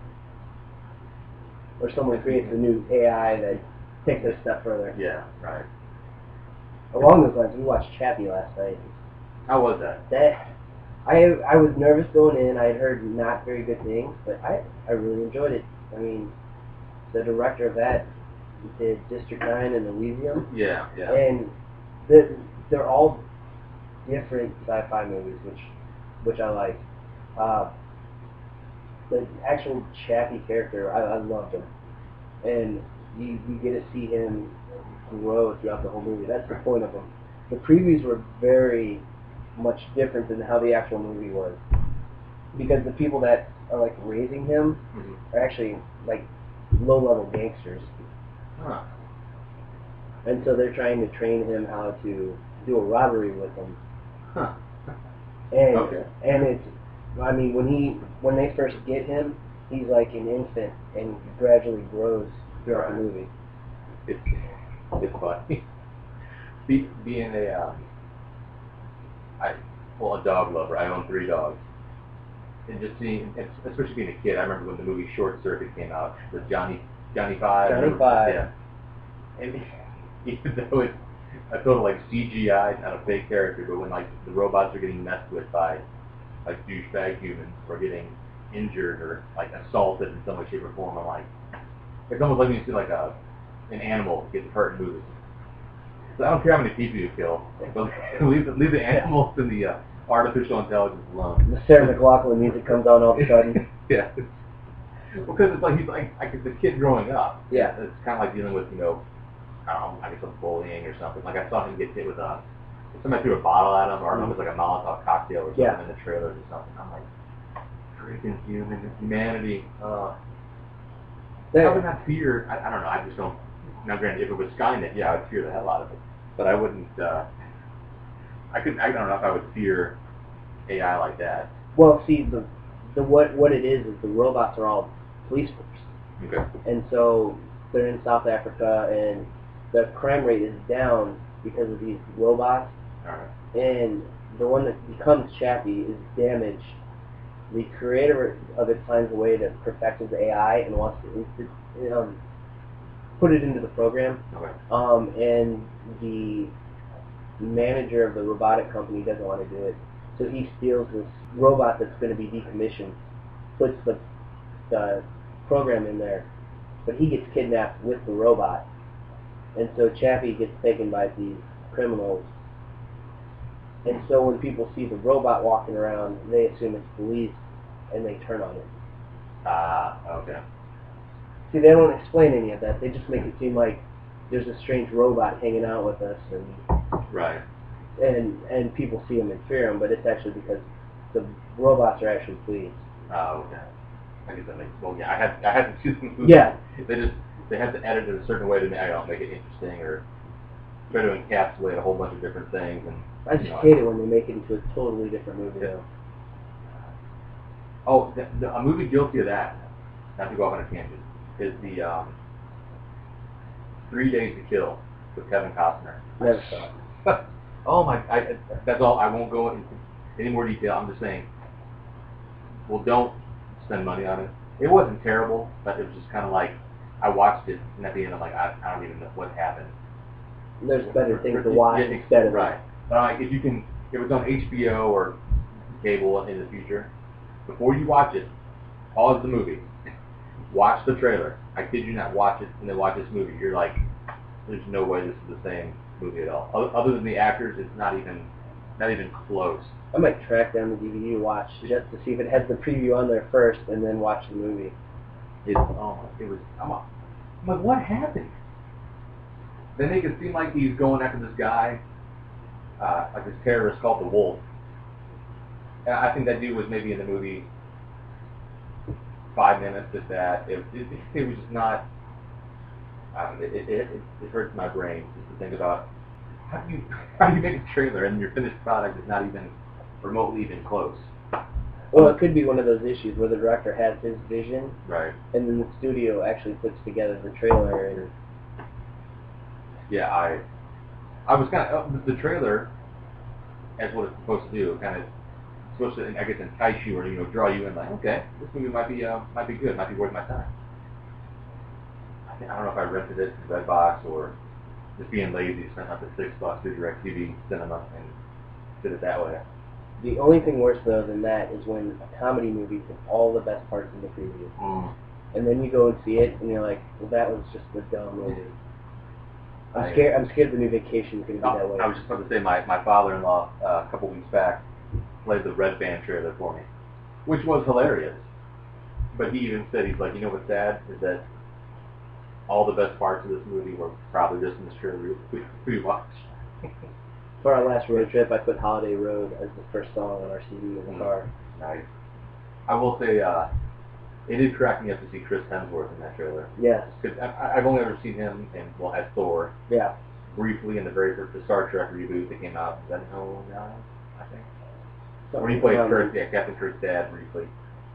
Someone creates a new AI that takes it a step further. yeah, right. Along those lines, we watched Chappie last night. How was that? I was nervous going in. I had heard not very good things, but I really enjoyed it. I mean, the director of that did District 9 and Elysium, Yeah. and they're all different sci-fi movies, which I like. The actual Chappie character, I loved him, and you get to see him grow throughout the whole movie. That's the point of him. The previews were very much different than how the actual movie was, because the people that are like raising him are actually like low-level gangsters, Huh. and so they're trying to train him how to do a robbery with him. Huh. And Okay. and it's, I mean, when they first get him, he's like an infant and gradually grows throughout the movie. It's funny. Being a dog lover. I own 3 dogs, and just seeing, especially being a kid, I remember when the movie Short Circuit came out with Johnny Five. Johnny Five. Yeah. And even though I felt like CGI, not a fake character, but when like the robots are getting messed with by like douchebag humans, or getting injured or like assaulted in some way, shape, or form, I'm like, it's almost like when you see like an animal get hurt in movies. So I don't care how many people you kill, but leave the animals and the artificial intelligence alone. The Sarah McLachlan music comes on all of a sudden. Yeah. Because it's like he's like the kid growing up. Yeah. It's kind of like dealing with, I don't know, I guess some bullying or something. Like I saw him get hit with somebody threw a bottle at him, or I don't know if it was like a Molotov cocktail or something in the trailers or something. I'm like, freaking humanity. I would not fear. I don't know. I just don't. Now, granted, if it was Skynet, yeah, I would fear the hell out of it. But I wouldn't. I don't know if I would fear AI like that. Well, see, what it is the robots are all police force, Okay. and so they're in South Africa, and the crime rate is down because of these robots. All right. And the one that becomes Chappie is damaged. The creator of it finds a way to perfect his AI and wants to put it into the program. Okay. And the manager of the robotic company doesn't want to do it, so he steals this robot that's going to be decommissioned, puts the program in there, but he gets kidnapped with the robot, and so Chappie gets taken by these criminals. And so when people see the robot walking around, they assume it's police, and they turn on it. Okay. See, they don't explain any of that. They just make it seem like there's a strange robot hanging out with us, Right. and people see him and fear him, but it's actually because the robots are actually police. Okay. I guess that makes. Well, yeah. I had to see the movie. Yeah. They have to edit it a certain way to make it interesting, or try to encapsulate a whole bunch of different things. And I just hate it when they make it into a totally different movie, Yeah. though. Oh, a movie guilty of that, not to go off on a tangent, is the 3 Days to Kill with Kevin Costner. Never saw it. Oh my! That's all. I won't go into any more detail. I'm just saying. Well, don't spend money on it. It wasn't terrible, but it was just kind of like I watched it, and at the end I'm like, I don't even know what happened. There's better things to watch Yeah, instead of right. But I'm like, if it's on HBO or cable in the future, before you watch it, pause the movie watch the trailer. I kid you not, watch it and then watch this movie. You're like, there's no way this is the same movie at all. Other than the actors, it's not even close. I might track down the DVD to watch just to see if it has the preview on there first, and then watch the movie. I'm like, what happened? They make it seem like he's going after this guy, like this terrorist called the Wolf. And I think that dude was maybe in the movie 5 minutes, if that. It was just not. It hurts my brain just to think about how do you make a trailer and your finished product is not even remotely even close. Well, it could be one of those issues where the director has his vision, Right. and then the studio actually puts together the trailer. And yeah, I was kind of the trailer, as what it's supposed to do, kind of supposed to, I guess, entice you or draw you in. Like, okay, this movie might be good, might be worth my time. I don't know if I rented it in Redbox or just being lazy, spent like the $6 to DirecTV cinema and did it that way. the only thing worse though than that is when a comedy movie puts all the best parts in the preview, and then you go and see it, and you're like, well, that was just a dumb movie. I'm scared the new Vacation is going to be that way. I was just about to say, my father-in-law a couple weeks back played the Red Band trailer for me, which was hilarious. But he even said, he's like, you know what's sad is that all the best parts of this movie were probably just in this trailer we watched. For our last road trip, I put Holiday Road as the first song on our CD in the car. Nice. I will say, it did crack me up to see Chris Hemsworth in that trailer. Yes. Because I've only ever seen him in, as Thor. Yeah. Briefly in the very first Star Trek reboot that came out. Is that 2009, I think? When he Something played around Captain Kirk's dad briefly.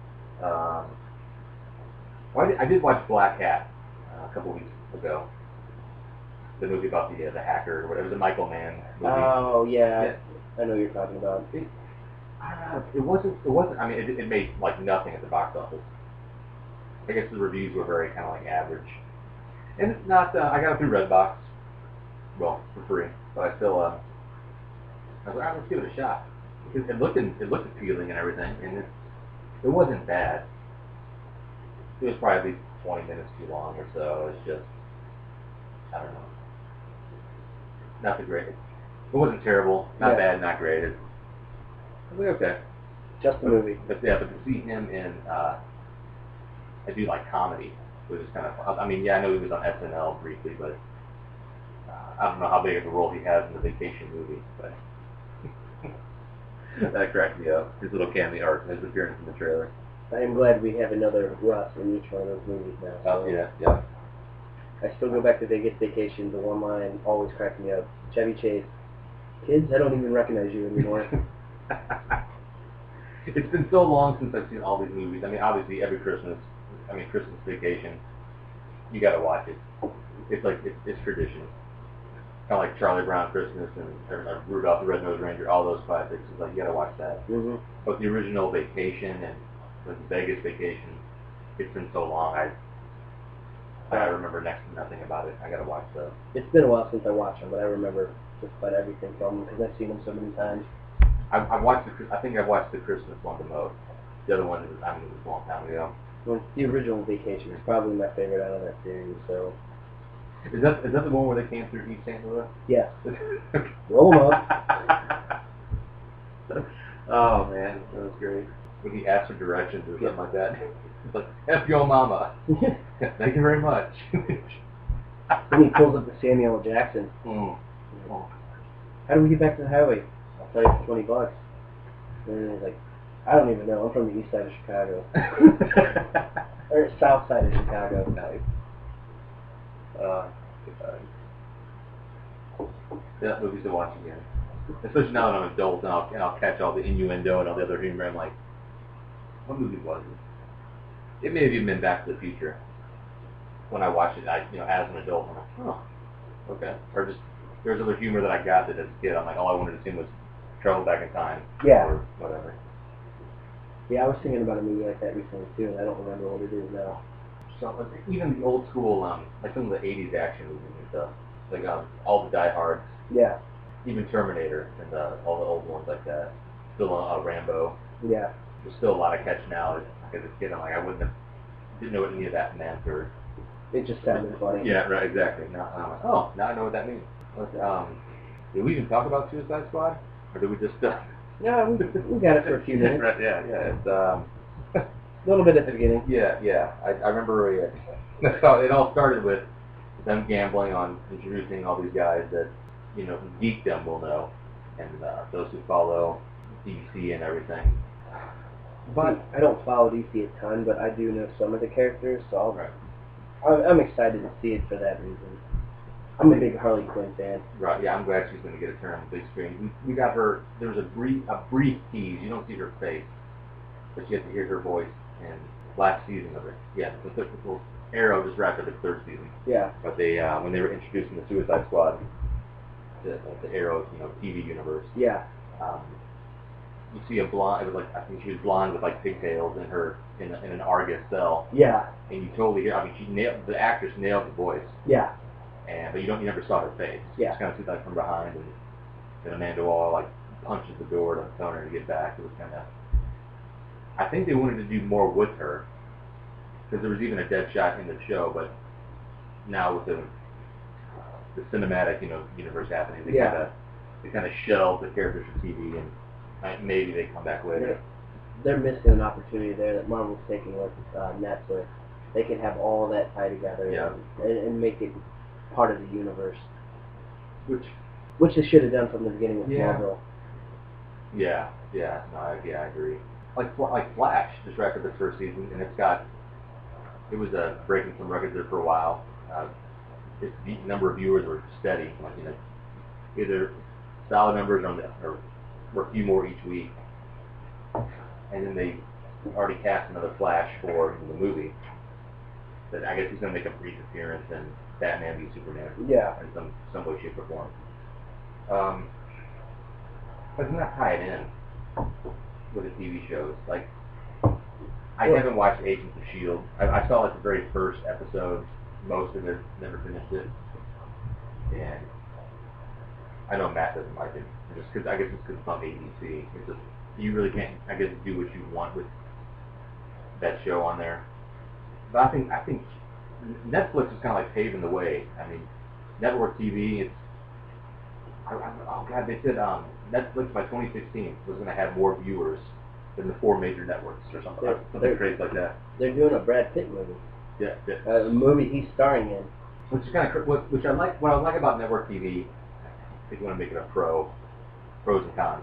I did watch Black Hat a couple weeks ago. The movie about the hacker or whatever. It was a Michael Mann movie. Oh, yeah. I know what you're talking about. I don't know. It wasn't. I mean, it made like nothing at the box office. I guess the reviews were very kind of like average. And it's not. I got it through Redbox. Well, for free, but I still. I was like, let's give it a shot. Because it looked appealing and everything, and it wasn't bad. It was probably at least 20 minutes too long or so. It's just, I don't know. Not the greatest. It wasn't terrible. Not bad. Not great. It was like, okay. Just the movie. But to see him in, I do like comedy, which is kind of. I mean, yeah, I know he was on SNL briefly, but I don't know how big of a role he has in the Vacation movie, but that cracked me up. His little cameo, or his appearance in the trailer. I am glad we have another Russ in each one of those movies now. Oh yeah. I still go back to Vegas Vacation. The one line always cracks me up. Chevy Chase. Kids, I don't even recognize you anymore. It's been so long since I've seen all these movies. I mean, obviously every Christmas Vacation, you gotta watch it. It's like, it's tradition. Kind of like Charlie Brown Christmas and Rudolph the Red-Nosed Reindeer, all those classics. It's like, you gotta watch that. Mm-hmm. But the original Vacation and the Vegas Vacation, it's been so long, I remember next to nothing about it. I gotta watch those. It's been a while since I watched them, but I remember just about everything from them because I've seen them so many times. I think I've watched the Christmas one the most. The other one, it was a long time ago. Well, the original Vacation is probably my favorite out of that series. So. Is that the one where they came through East St. Louis? Yeah. Roll them up. Oh man, that was great. When he asked for directions or something like that, it's like, F your mama. Thank you very much. Then he pulls up to Samuel L. Jackson. Oh. How do we get back to the highway? I'll tell you for $20. And he's like, I don't even know. I'm from the east side of Chicago. Or south side of Chicago. Nice. That movie's to watch again. Especially now that I'm an adult and I'll catch all the innuendo and all the other humor. I'm like, what movie was it? It may have even been Back to the Future. When I watched it, as an adult, I'm like, oh, okay. Or just, there's other humor that I got that as a kid, I'm like, all I wanted to see was Travel Back in Time. Yeah. Or whatever. Yeah, I was thinking about a movie like that recently too, and I don't remember what it is now. So, even the old school, like some of the 80s action movies and stuff. Like all the Die Hards. Yeah. Even Terminator and all the old ones like that. Still Rambo. Yeah. There's still a lot of catch now. As a kid, I'm like, I wouldn't have didn't know what any of that meant, or It just sounded funny. yeah, right, exactly. Now I'm like, oh, now I know what that means. But, did we even talk about Suicide Squad, or did we just? Yeah, we got it for a few minutes. Right, yeah. It's A little bit at the beginning. yeah. I remember it all started with them gambling on introducing all these guys that geekdom will know, and those who follow DC and everything. But I don't follow DC a ton, but I do know some of the characters, so I'm excited to see it for that reason. I'm a big Harley Quinn fan. Right, yeah, I'm glad she's going to get a turn on the big screen. We got her, there was a brief tease, you don't see her face, but you get to hear her voice in last season of it. Yeah, the Arrow just wrapped up its third season. Yeah. But they, when they were introducing the Suicide Squad, the Arrow, TV universe. Yeah. You see a blonde. It was like, I think she was blonde with like pigtails in an Argus cell. Yeah. And you totally hear. I mean, the actress nailed the voice. Yeah. But you never saw her face. Yeah. You just kind of see like from behind, and then Amanda Waller like punches the door to tell her to get back. It was kind of. I think they wanted to do more with her, because there was even a dead shot in the show, but now with the cinematic universe happening, they kind of shelved the characters for TV, and maybe they come back later. They're missing an opportunity there that Marvel's taking with Netflix. They can have all of that tie together and make it part of the universe, which they should have done from the beginning with Marvel. Yeah, I agree. Like Flash just wrapped up its first season, and it was breaking some records there for a while. Its number of viewers were steady, either solid numbers or a few more each week. And then they already cast another Flash for the movie. That I guess he's going to make a brief appearance in Batman v Superman. Yeah. In some way, shape, or form. But it's not tied in with the TV shows. Like, I haven't watched Agents of S.H.I.E.L.D. I saw like the very first episode, most of it, never finished it. And I know Matt doesn't like it. I guess it's because it's on ABC. It's just, you really can't, I guess, do what you want with that show on there. But I think Netflix is kind of like paving the way. I mean, network TV, they said Netflix by 2016 was going to have more viewers than the 4 major networks or something crazy like that. They're doing a Brad Pitt movie. Yeah. A movie he's starring in. Which is kind of which I like. What I like about network TV, if you want to make it a pros and cons.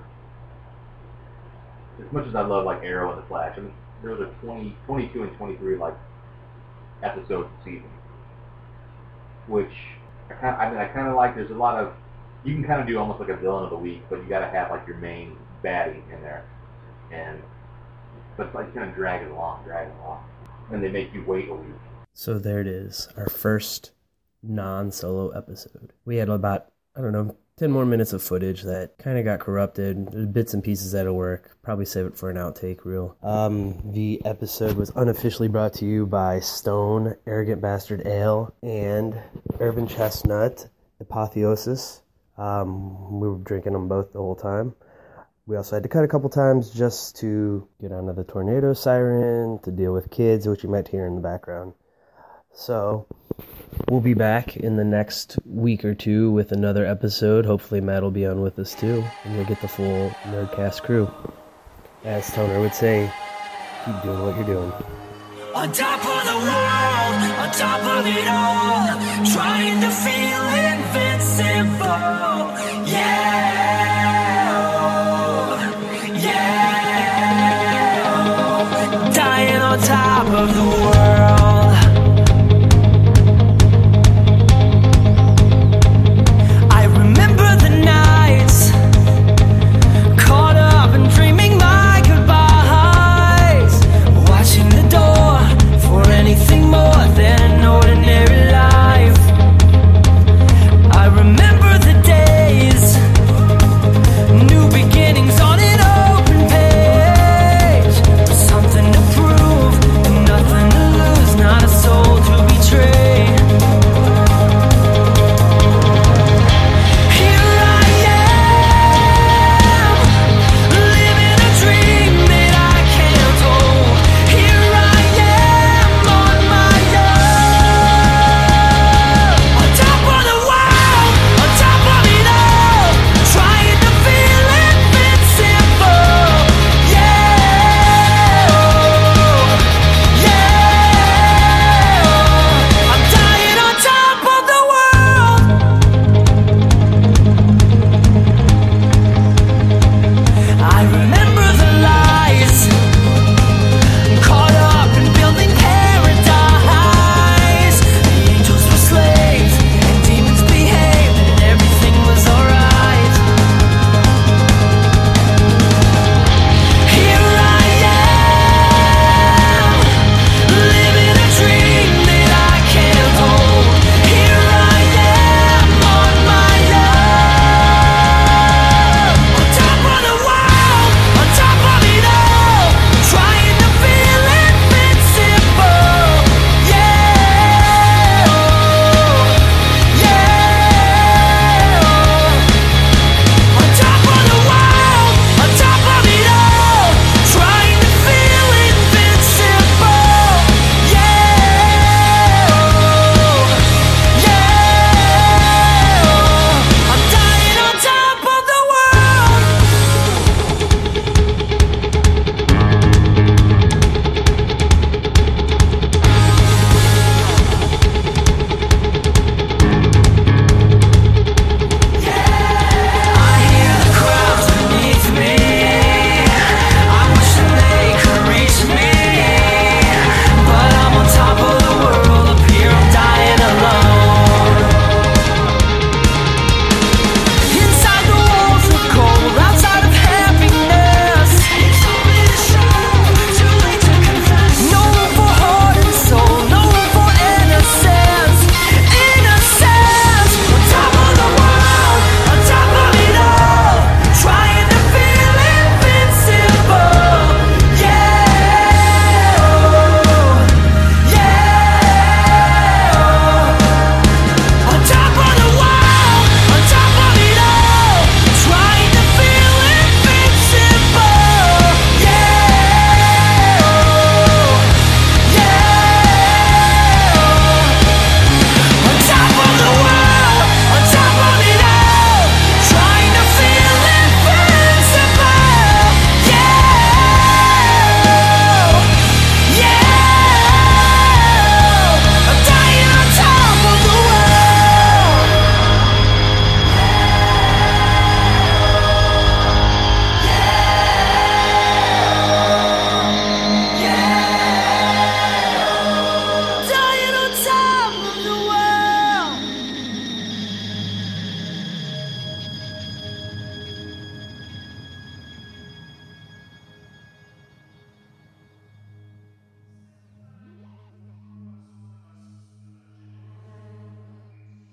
As much as I love like Arrow and the Flash, I mean, there was a 22 and 23 like episodes a season, which I kind of like. There's a lot of, you can kind of do almost like a villain of the week, but you got to have like your main baddie in there, but it's like kind of drag it along, and they make you wait a week. So there it is, our first non-solo episode. We had about 10 more minutes of footage that kind of got corrupted. There's bits and pieces that'll work. Probably save it for an outtake reel. The episode was unofficially brought to you by Stone, Arrogant Bastard Ale, and Urban Chestnut, Apotheosis. We were drinking them both the whole time. We also had to cut a couple times just to get onto the tornado siren, to deal with kids, which you might hear in the background. So we'll be back in the next week or two with another episode. Hopefully Matt will be on with us too, and we'll get the full Nerdcast crew. As Toner would say, keep doing what you're doing. On top of the world, on top of it all, trying to feel invincible. Dying on top of the world. Nothing to lose.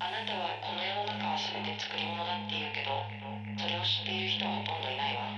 あなたはこの世の中は全て作り物だって言うけど、それを知っている人はほとんどいないわ。